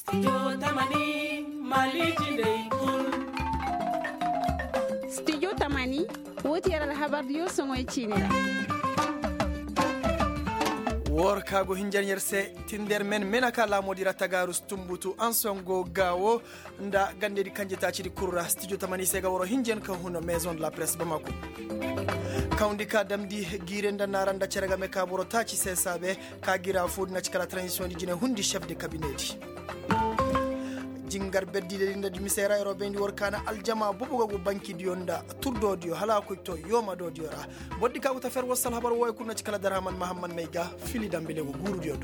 Studio Tamani woti yara habar yo songoy chinira wor kago hinjanyerse tinder men menaka la modira tagarus tumbutu ansongo gawo nda gande di kanjeta ci di kurra studio Tamani sega woro hinjen ka huno maison de la presse Bamako kawndi ka damdi girenda naranda cerega me ka boro taci sesabe ka gira fudna ci kala transition di jine hundi chef de cabinet jingar beddide linda di misera ero bendi workana aljama bubugo go banki dionda turdo dio hala ko to yoma do diora boddi ka uta fer wasal habar woy kunna ci kala darhaman mahamman meyga fili dambele go guru dio do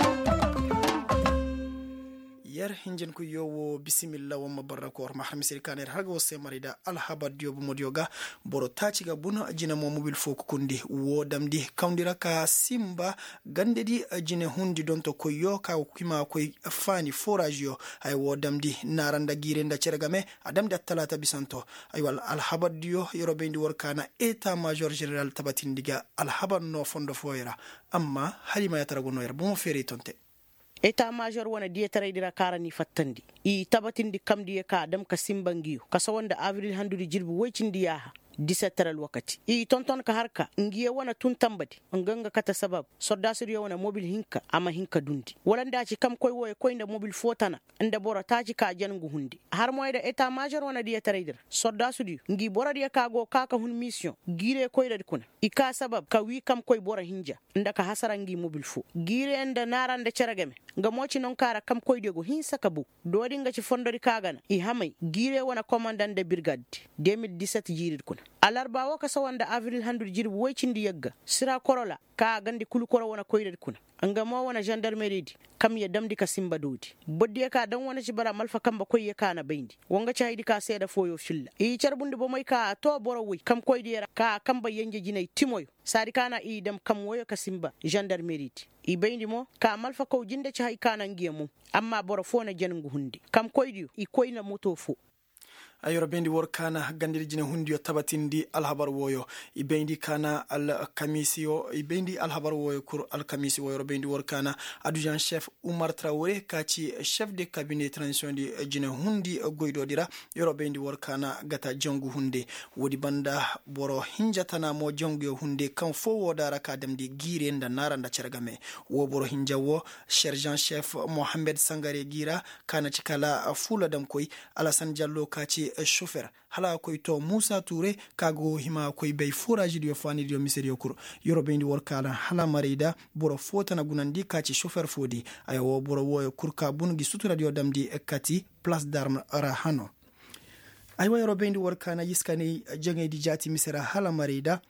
yer hinjen ko yowo bismillah wa barakor mahram sirkaner hago se marida alhabad dio bu modioga boro taciga buno ajina mo mobil foko kundi wodamdi kawndira ka simba gandedi ajine hundi donto ko yo ka kima ko fani forage yo ay wodamdi naranda girenda cergame adamde talata bisanto ay wal alhabad dio yoro bendi workana état major général tabatindiga alhabad no fondo foyra amma halima yatarago no yer bo feri tonte État major wana dietare dira karani fattandi I tabatindi kamdi ka dam ka simbangiyo kasawanda avril handudi jirbu waycindi yaha 17 wakati I tonton ka harka ngiye wana tun tambadi nganga kata sabab soddasir yo wana mobil hinka ama hinka dundi walanda ci kam koy woy koy nda mobil fotana nda bora taci ka jangu hundi har moy da état major wana dietare dira soddasir ngi bora dia ka go kaka hun mission gire koy da kuna ika sabab ka wi kam koy bora hinja nda ka hasara ngi mobil fo gire nda narande ceragame nga moci non kara kam koy dego hin sakabu dodi nga ci fondori kagana I hamay gire wana commandant de brigade 2017 jirid kuna alarba waka sawanda avril handur jirbu waycindi yagga sira korola ka gandi kulu koro wana koyred kuna anga mo wana gendarmerie di kam ya damdi ka simba dodi boddi ka dan wana ci bara malfa kamba koy kana bayndi wonga ci haydi ka seeda foyo filla I carbundi bo moy ka to boro wi kam koydi ka kamba yenge jinay timoyo sari kana I dem kam woyo ka simba gendarmerie di I bayndi mo ka malfa ko jinde ci hay kana ngiyamo amma boro fona jangu hundi kam koydi I koyna moto fo ayoro bendi workana gandiri jine hundiyo tabatindi alhabar woyo I bendi kana al kamisio I bendi alhabar woyo kur al kamisi woyo bendi workana adjoint chef Oumar Traoré kaci chef de cabinet transition di jine hundi goydo dira yoro bendi workana gata jongu hunde wodi banda boro hinjatana mo jongu hunde kan fo wodara ka demdi gire nda naranda cergame wo boro hinjawo sergent chef Mohamed Sangare gira kana cikala fula dam koy Alassane Diallo kaci chauffeur hala koy to Moussa Touré kago hima koy bay forage dio fani dio miserio kur yoro bendi workala hala marida boro fotana gunandi kaci chauffeur fodi ayo boro wo kurka bungi sutura dio damdi kati place d'arme rahano aywa yoro bendi workana yiskani jangay di jati misera hala marida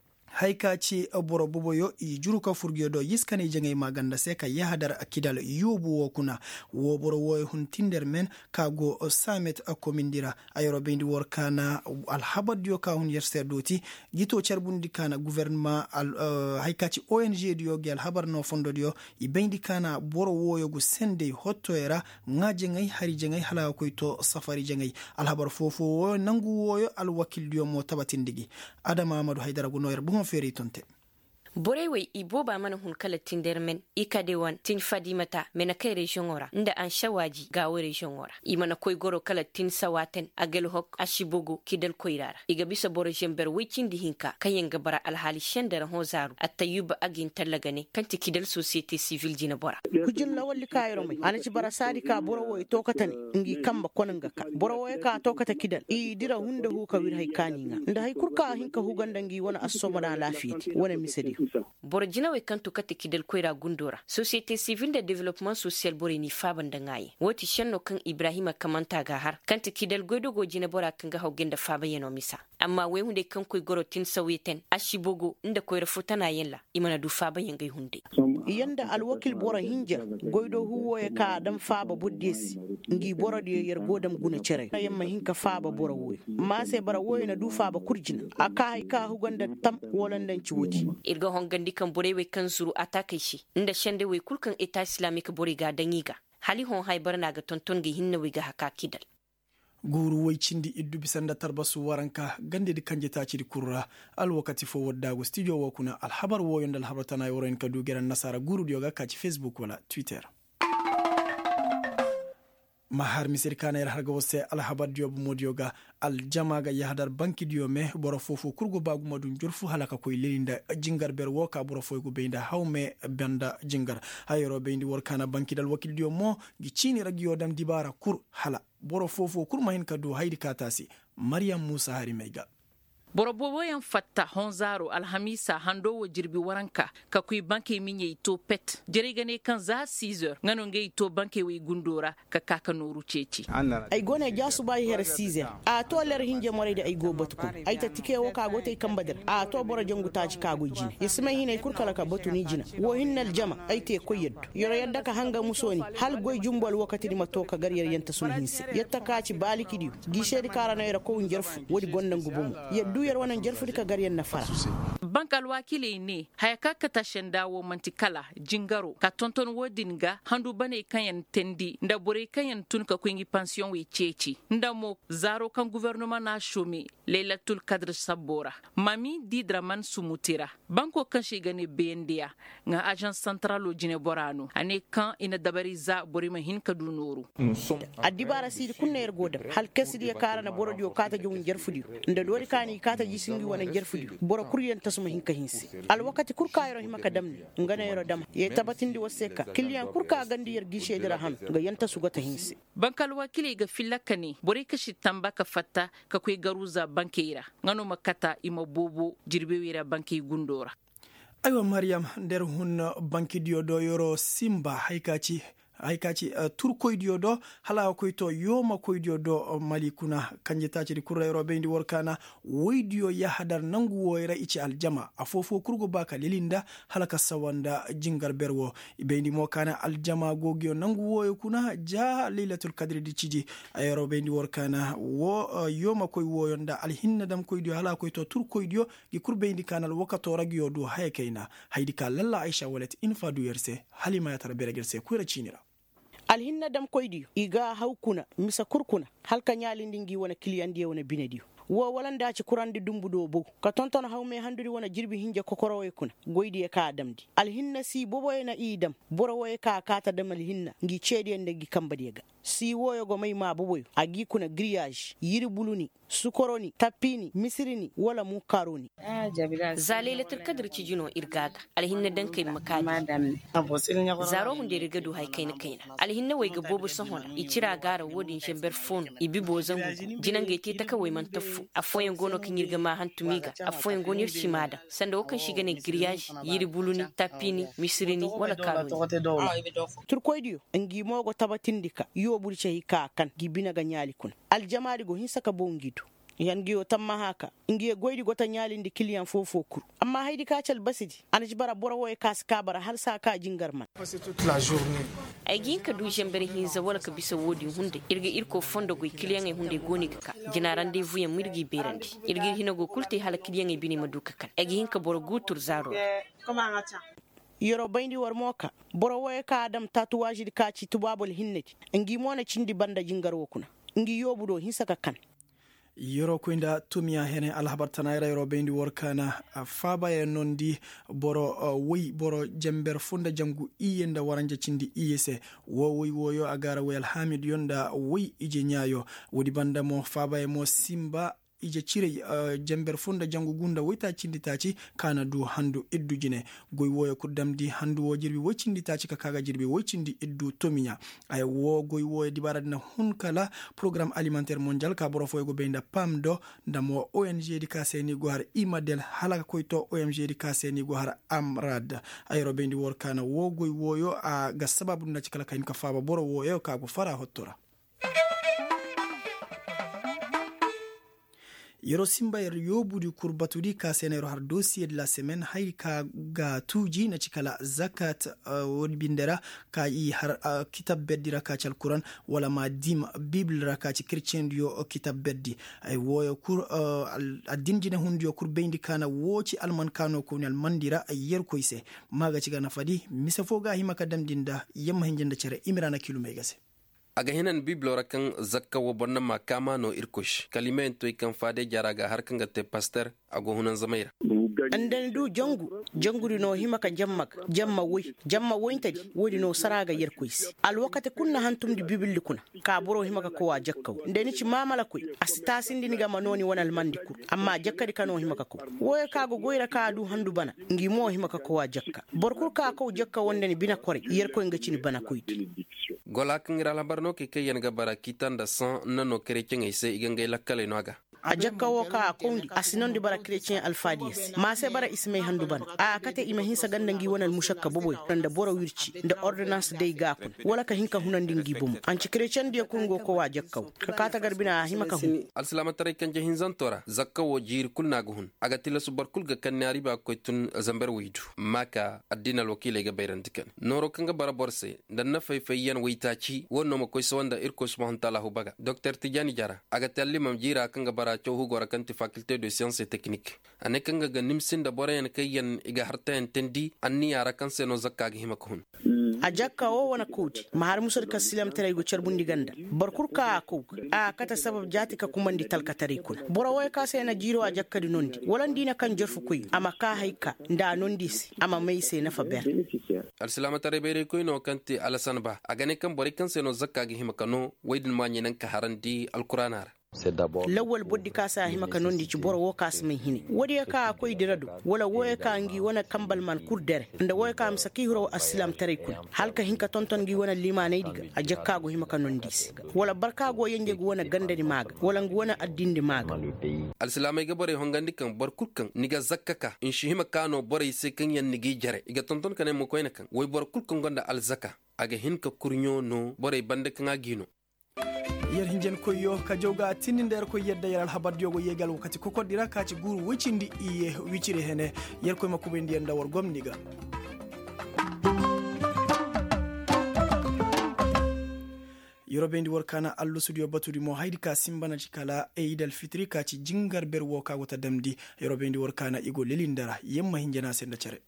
haykaci boro boboyo I juruka furgiyodo yiskani jangay maganda seka yahadar akidal yubu wokuna wo boro wo hun tinder men kago samet akomindira ayoro bendi workana alhabad yo ka hun yerser doti gito cerbundi kana gouvernement haykaci ONG dio gal habar no fondo dio I bendi kana boro wo yogu sende hottoera ngaje ngay hari jangay hala koy to safari jangay alhabar fofo wo nangu wo al wakil dio mo tabatindigi Adama Amadou Haydara gunoyer feri tonte Borewe iboba mana hun kala tindermen ikadewan tin fadimata mena kai region ora nda an shawaji ga region ora imana koy goro kala tin sawaten agel hok ashibogo kidal koyrara iga bisa boro jember wicindi hinka kayen gabara alhali shendara hozaru atayuba agin talagane kanti kidal société civile dina bora kujin lawalli kayro mai anaci bara sari ka boro woy tokatani ngi kamba konanga ka boro woy ka tokata kidal I dira hunda hu ka wir hay kaninga nda hay kurka hinka huganda ngi wona asoma da lafiyati wona misedi borjina we kanto kate kidal koyra gundora société civile de développement social borini faban dangaye woti shenno kan Ibrahima kamanta ga har kanti kidal goydo gojina bora kan ga hawgenda faba yeno misa amma we hunde kan koy goro tin saweten ashibogo inda koyra futana yella imana du faba yengay hunde yanda alwakil bora hinja goydo huwo e ka dam faba buddesi ngi bora de yer godam guna cere yamma hinka faba bora woy ma se bara woy na du faba kurjina aka hay ka huganda tam wolandan ci wuti irga hongandi kan borewe kan zuru atake shi inda shende we kulkan état islamique boriga dangiga hali hon haybar naga tonton gi hinna we ga haka kidal guru waycindi iddu bisanda tarbasu waranka gande di kanje ta ciri kurra al wakati fo waddago studio wakuna al habar wo yondal habatana yoren ka dugeran nasara guru dioga ka ci Facebook wala Twitter mahar misir kana yar harga wose alhabar diyo modiyoga aljamaga yahdar banki diyo me boro fofo kurgo bagu madun jorfu halaka koy lelinda jingar ber woka boro foygo beinda hawme benda jingar hayro beindi workana banki dal wakil diyo mo gi chini ragiyo dam dibara kur hala boro fofo kur mahin kadu haydi katasi Maryam Musa hari meiga borobobo yan fatta honzaro alhamisa hando wo jirbi waranka ka kuy banke minye to pet jerigane kan za 6h ngano ngey to banke wi gundora ka kaka noru ceci ay gone jasu bayi her 6h a to ler hinje morede ay go batuko ay ta tike wo ka gote kambader a to boro jangu taji ka go jini yesma hine kurkala ka batu ni jina wo hinnal jama ay te ko yeddo yoro yadda ka hanga musoni hal goy jumbal wakati ni mato ka gar yenta sun hinse yetta ka ci baliki diu gishedi karana yara ko njerfu wodi gondangu bomu yeddu yer wonan jerfudi ka gar na fara bankal wakile ne hayaka ka tashen dawo mantikala jingaro ka tonton wodinga handu bane kayan tendi nda bore kayan tun ka kwingi pension we ceci nda mo zaro kan gouvernement na shomi Laylatul Qadr Sabora mami Didraman Sumutira banko kan shigane bendia nga agence centrale jine borano ane kan ina dabariza borima hin ka dunuru adibara sidi kunne er godam hal kasidi ya karana borodio kata jom jerfudi nda lori kani kata jisingi wona jerfudi boro kuryen tasuma hinka hinsi al wakati kurka yoro himaka damni ngana yoro dam ye tabatindi waseka kiliyan kurka gandi yer gishe dira ham ga yanta sugata hinsi bankal wakili ga filakani bore kashi tambaka fatta ka kwe garuza bankeira ngano makata ima bobo jirbe wira banki gundora aywa Maryam nder hun banki diyo do yoro simba haykaci turkoydiyo do hala koyto yoma koydiyo do malikuna kanje taciri kurayro bendi workana woydiyo yahadar nangu woyra ichi aljama afofo kurgo baka lilinda halaka sawanda jingar berwo bendi mokana aljama gogiyo nangu woyo kuna ja Laylatul Qadr di ciji ayro bendi workana wo yoma koy woyonda alhinna dam koydiyo hala koyto turkoydiyo gi kurbendi kanal wakato ragiyo do haykaina haydi ka lalla Aisha walet infa du yerse halima yatara beregerse kuyra cinira alhinna dam koydiyo iga hawkuna misa kurkuna halka nyalindingi wona kiliyandi wona binediyo wo walanda ci kurandi dumbudo bo ka tonton hawme handuri wona jirbi hinje kokorowe kuna goydi e ka damdi alhinna si boboyena idam borowoy ka kata dam alhinna ngi cedi en gi kambadiga si woyo go may ma boboyo agi kuna grillage yiri buluni sukoroni tapini misirini wala mu karoni Laylatul Qadr ci jino irgada alhinna dan kai makani zaro hunde riga du hay kaina alhinna way ga bobo sahona icira gara wodin shember fon ibibo zangu jinange te ta kawai man tafu afoyen gono kin yirga ma hantumiga afoyen gonir shimada sanda kan shiga ne grillage yiri buluni tapini misirini wala karoni turkoydiyo ngi mogo tabatindika yo burce hika kan gibina ga nyali kun aljamaari go hinsaka bongido yangiyo tamma haka ngiye goydi gota nyalindi kiliyan fofo kur amma haydi kacal basidi anji bara borowo e kaska bara har sa ka jingar man ay gin ka du jembere hinza wala ka bisa wodi hunde irga irko fondo go kiliyan e hunde goni ka jina rendez-vous ya mirgi berandi irga hinago kulte hala kiliyan e bini maduka kan ay gin ka boro gutur zaro yoro bayndi war moka borowo e ka adam tatuwaji di kaci tubabol hinneti ngi mona cindi banda jingar wokuna ngi yobudo hinsaka kan yoro koynda tumiya hene alhabartanayra yoro bendi workana faba e nondi boro woy boro jember funda jangu iyenda waranja cindi iyese wo woy woyo agara woyal hamid yonda woy ije nyaayo wodi banda mo faba e mo simba ije cire jember funda jangu gunda woyta cinditaci kana du handu iddu jine goy woyo kuddamdi handu wo jirbi wo cinditaci ka kaga jirbi wo cindi iddu tominya ay wo goy woyo dibaradna hunkala programme alimentaire mondial ka boro foygo beinda pamdo ndamo ONG di kaseni go har imadel halaka koyto ONG di kaseni go har amrad ayro bendi workana wo goy woyo a ga sababu na cikala kayin ka faba boro woyo ka go fara hottora yero simba yer yobudi kurbatudi ka senero har dossier de la semaine hay ka ga tuji na cikala zakat won bindera ka yi har kitab beddira ka cal Quran wala ma dim bible ra ka ci chrétien dio kitab beddi ay woyo kur adin jine hundio kur bendi kana woci alman kano ko nal mandira ay yer koyse maga ci gana fadi misafo ga himaka damdinda yamma hinjenda cere imrana kilumegase aga hinan biblora kan zakka wo bonna makama no irkush kalimen toy kan fade jaraga har kan gatte pastor ago hunan zamaira andan du janguri no himaka jamma woyntadi wodi no saraga yerkoysi al wakati kunna hantum di bibilli kuna ka boro himaka ko wa jakkaw ndeni ci mamala koy astasindi ni gama noni wonal mandikur amma jakkadi kano himaka ko woy ka go goyra ka du handu bana ngi mo himaka ko wa jakka borkur ka ko jakka wondeni bina kore yerkoy ngacini bana koyti gola kan gira labarno ke kayen ga bara kitanda san nano kerecen ise igangay lakkale no aga a jakka wo ka kondi asinon di bara chrétien alfadiyes ma se bara ismay handu ban a kate ima hinsa ganda ngi wonal mushakka boboy nda boro wirci nda ordonnance dey gakun wala ka hinka hunandi ngi bum an ci chrétien de kungo ko wa jakkaw ka kata garbina himaka hu alsalama tare kan jahin zantora zakka wo jir kulna guhun aga tila subar kulga kannari ba ko tun zambar widu maka addinal wakile ga bayran dikan noro kan ga bara borse dan na fayfayan waytaci wonno mo koy sawanda irko subhanahu ta'ala hu baga dr tijani jara aga tallimam jira kan ga bara chohu gora kanti faculté de sciences et techniques ane kanga ga nimsin da borayan kayan iga harta entendi anni ara kan seno zakka ga himakun a jakka wo wana kuti ma har musar kasilam tare go charbundi ganda barkur ka ko a kata sabab jati ka kumandi talka tare kun bora way ka sai na jiro a jakka di nondi walan dina kan jorfu kuy ama ka haika nda nondisi ama mai sai na faber alsalama tare bere ko no kanti alasan ba agane kan bori kan seno zakka ga himakano waydin ma nyinan ka harandi alquranar lawal boddi ka sa himaka nondi ci boro wo kas min hini wodi ka koy diradu wala woy ka ngi wona kambal man kurdere nda woy ka am sakihro aslam tare kun halka hinka tonton ngi wona limanay diga a jakka go himaka nondis wala barka go yenge go wona gandani maga wala ngi wona addinde maga alislamay ga bore hongandi kan barkulkan niga zakkaka in shi himaka no bore se kan yan nigi jare iga tonton kan mo koyna kan woy barkulkan gonda alzaka aga hinka kurnyo no bore bande kan agino yer hinjen koyo ka jawga tinin der ko yedda yaral habar diogo yegal wakati ko kodira ka ci guru wicindi iye wicire hene yer koy makko be ndiyan dawor gomniga yorobe ndi workana allu studio batudi mo haydi ka simbana ci kala eidal fitri ka ci jingar berwo ka wata damdi yorobe ndi workana igo lelindara yemma hinjena senda cere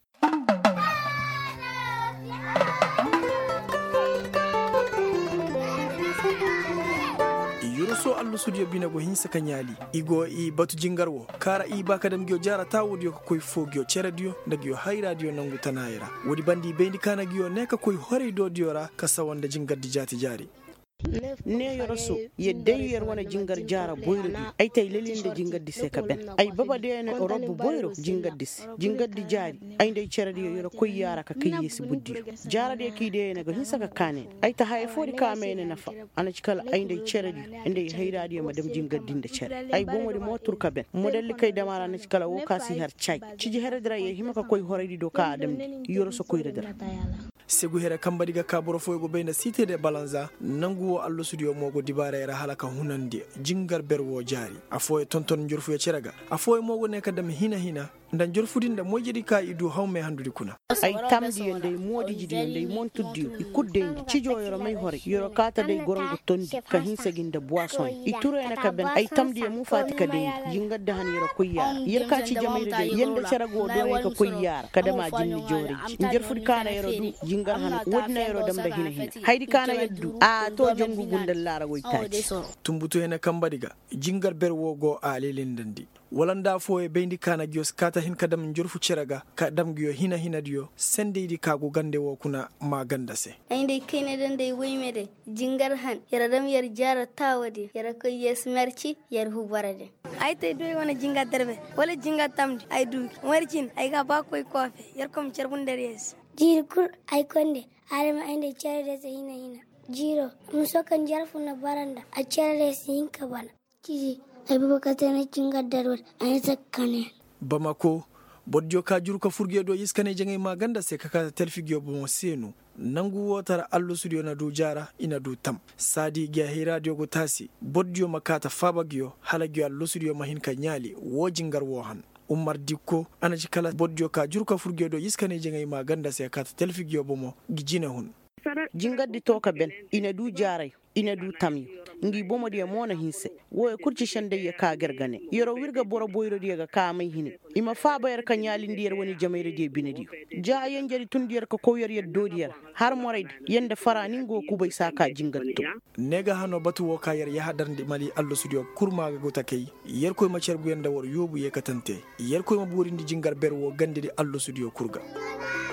so allu studio binago hinsa kanyali igo i batu jingarwo kara i baka dam gyo jara tawudio ko koy fogyo ceredio ndagyo hay radio nangu tanayra wodi bandi bendi kana gyo neka koy hore do diora kasawanda jingardi jati jari ne yoroso yedde yer wona jingar jara boyro di ay tay lelinde jingar di seka ben ay baba de ne robu boyro jingar di jari ay ndey ceradi yoro koy yara ka kiyesi buddi jara de ki de ne go hisaka kane ay ta hay fodi ka mene nafa ana cikala ay ndey ceradi ndey hayradi madam jingar dinde cere ay bo modi motur ka ben model kay damara na cikala wo kasi har chay ciji heredra ye himaka koy horedi do ka adam yoroso koy redra segu hera kambadiga kaboro foygo beyna cité de balanza nangu allo studio mogo dibara era halaka hunande jingar berwo jari afoy tonton jorfu e ceraga afoy mogo ne kadam hina ndan jorfudinda mojidi ka idu hawme handudi kuna ay tamdi yende modi jidi yende mon tuddi ikudde cijo yoro may hore yoro kata de gorongo tondi ka hinseginda boisson ituro ena ka ben ay tamdi mu fatika de jingadda han yoro koyya yerka ci jamayre de yende cerago do ko koyya kadama jinni jori jorfudi kana yoro du jingar han wodna yoro damda hina haydi kana yeddu a to jongu gundal lara goytaji tumbuto ena kambadiga jingar berwo go alelindandi walanda fo e bendi kana gios kata hin kadam jorfu ceraga kadam giyo hina diyo sendeidi kago gande wo kuna maganda se inde kene den de woymede jingar han yaradam yar jara tawadi yara ko yes merci yar hubarade ay tay do wona jinga derbe wala jinga tamdi ay du marcin ay ga ba koy kofe yar kom cerbunde res jirkur ay konde arama inde cerede se hina jiro musokan jarfu na baranda a cerede se hinka bana kiji ay bubakatene jinga derbe ay zakkane Bamako bodjo ka juru ka furge do yiskane jenge maganda se kaka telfigyo bo senu nangu wotara allo studio na do jara ina do tam sadi gya he radio go tasi bodjo makata fabagyo halagyo allo studio mahin ka nyali wo jingar wo han Umar Dikko ana cikala bodjo ka juru ka furge do yiskane jenge maganda se kaka telfigyo bo mo gijina hun jingaddi to ka ben ina du jaray ina du tammi ngi bomo dia mona hinse wo kurci shande ya ka gargane yoro wirga boro boyro dia ga ka mai hine ima fa bayar kan yalin diyar wani jamaire dia binadi ja yan jari tun diyar ka koyar ya dodiyar har moraid yanda faranin go ku bai saka jingatto nega hano batu wo kayar ya hadarndi mali allo studio kurma ga gota kay yer koy ma cergu yanda wor yobu ye katante yer koy ma burindi jingar berwo gandidi allo studio kurga